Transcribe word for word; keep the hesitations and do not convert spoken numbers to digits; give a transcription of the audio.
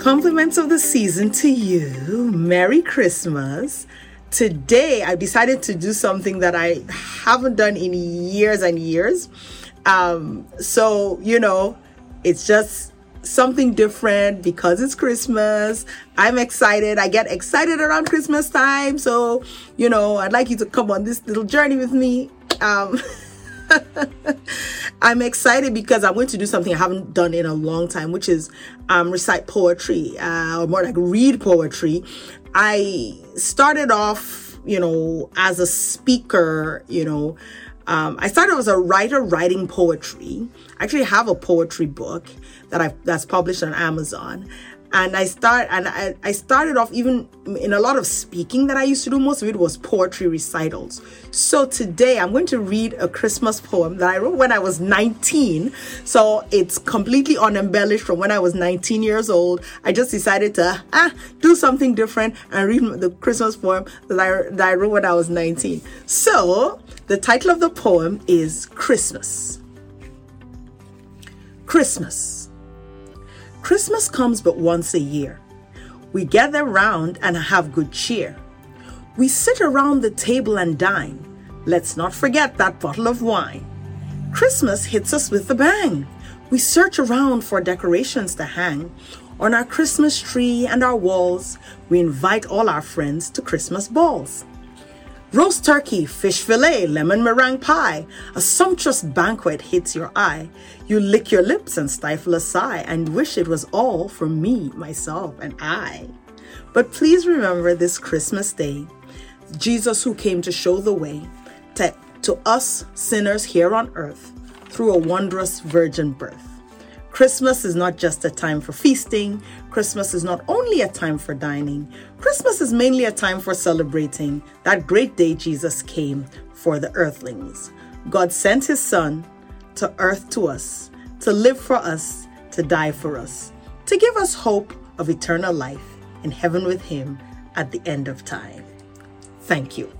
Compliments of the season to you. Merry Christmas. Today, I decided to do something that I haven't done in years and years. Um, so, you know, it's just something different because it's Christmas. I'm excited. I get excited around Christmas time. So, you know, I'd like you to come on this little journey with me. Um, I'm excited because I'm going to do something I haven't done in a long time, which is um, recite poetry, uh, or more like read poetry. I started off, you know, as a speaker, you know, um, I started as a writer writing poetry. I actually have a poetry book that I that's published on Amazon. And I start and I, I started off even in a lot of speaking that I used to do. Most of it was poetry recitals. So today I'm going to read a Christmas poem that I wrote when I was nineteen. So it's completely unembellished from when I was nineteen years old. I just decided to ah, do something different and read the Christmas poem that I, that I wrote when I was nineteen. So the title of the poem is Christmas. Christmas. Christmas comes but once a year. We gather round and have good cheer. We sit around the table and dine. Let's not forget that bottle of wine. Christmas hits us with a bang. We search around for decorations to hang. On our Christmas tree and our walls, we invite all our friends to Christmas balls. Roast turkey, fish fillet, lemon meringue pie. A sumptuous banquet hits your eye. You lick your lips and stifle a sigh and wish it was all for me, myself, and I. But please remember this Christmas day, Jesus who came to show the way to, to us sinners here on earth through a wondrous virgin birth. Christmas is not just a time for feasting. Christmas is not only a time for dining. Christmas is mainly a time for celebrating that great day Jesus came for the earthlings. God sent his son to earth to us, to live for us, to die for us, to give us hope of eternal life in heaven with him at the end of time. Thank you.